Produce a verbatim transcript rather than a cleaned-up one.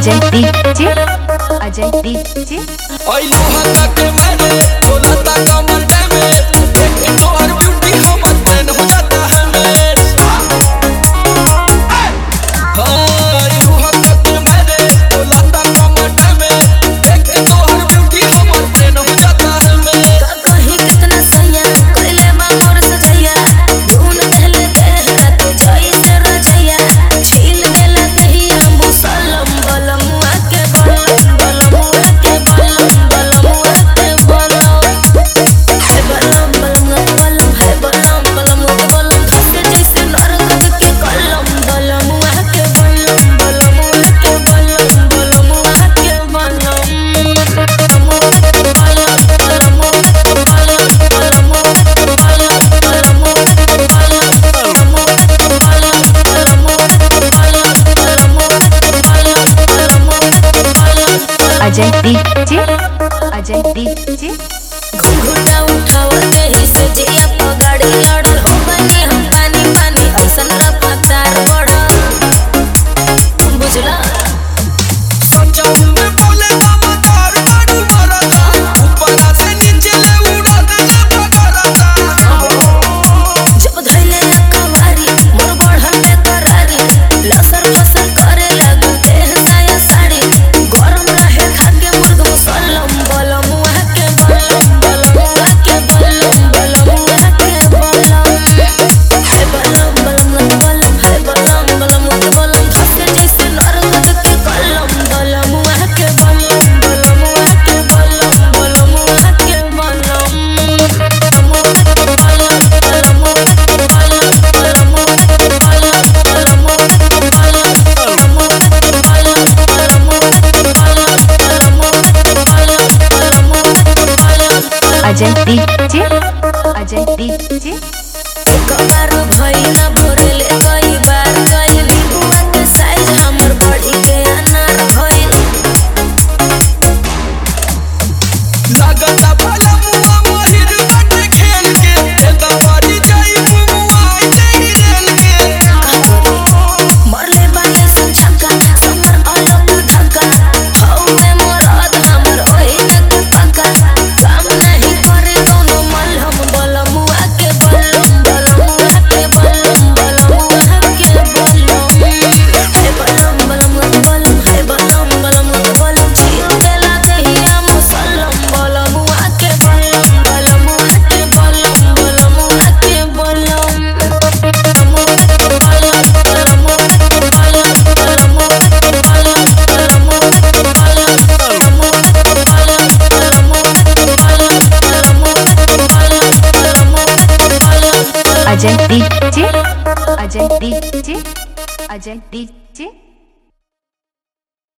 Ajay DJ Ajay DJ ओए लोहा का के मैंने बोला था कमर में एक तो हर ब्यूटी हमर ट्रेन हो जाता है मेरे हां लोहा का के मैंने बोला था कमर में एक तो हर ब्यूटी हमर ट्रेन हो जाता है मेरे कहीं कितना सैया कइले बा मोर सजैया धुन पहले देहरा तो जोई से रजैया छील देला कहिया मुसलम बलमुआ के बलम बलमुआ के बलम बलमुआ के बलम है बलम बलमुआ के बलम है बलम बलमुआ के बलम धसे जैसे नरक के कलम बलमुआ के बलम बलमुआ के बलम बलमुआ के बलम बलमुआ के बलम बलमुआ के अजय डीजे अजय डीजे घुंघुटा उठावते ही से जिया पगाड़ी लड़ल हो बनी हम पानी पानी औसन रफ्तार बढ़ल बुझला सच्चा में बोले बाबा तार बाडू मरदा ऊपर से नीचे ले उड़ा देले पकड़ता जब धइले कवारी मोर बढ़ल बेकरारी लसर फसर करे लागल देह साया साड़ी गरम रहे खाके मुर्ग मुसलम बलमुआ के बलम बलमुआ के बलम बलमुआ के बलम है बलम बलमुआ के बलम है बलम बलमुआ के बलम धसे जैसे नरक के कलम बलमुआ के बलम बलमुआ के बलम बलमुआ के बलम बलमुआ के बलम बलमुआ के बलम बलमुआ के बलम बलमुआ के बलम बलमुआ के बलम बलमुआ के बलम बलमुआ के बलम बलमुआ के बलम अजय डीजे अजय डीजे कबार भइना भोरले कई बार गइल बुआ के साइज हमर बड़ी के अनार भइल लागता भला मुआ महिर बटे खेल के एदा बारी जाई मुआ जाई रेल के मरले बाले संचका समर अलग धक्का हौवे मरद हमर ओही तक पक्का काम नहीं करे कोनो मलहम बलमुआ के बलम बलमुआ के बलम बलमुआ के बलम है बलम बलमुआ के बलम है बलम बलमुआ के बलम छील देला कहिया मुसलम बलमुआ के बलम बलमुआ के बलम बलमुआ के बलम बलमुआ के बलम बलमुआ के बलम बलमुआ के बलम बलमुआ के बलम बलमुआ के बलम बलमुआ के बलम बलमुआ के बलम बलमुआ के बलम Ajay DJ Ajay DJ Ajay DJ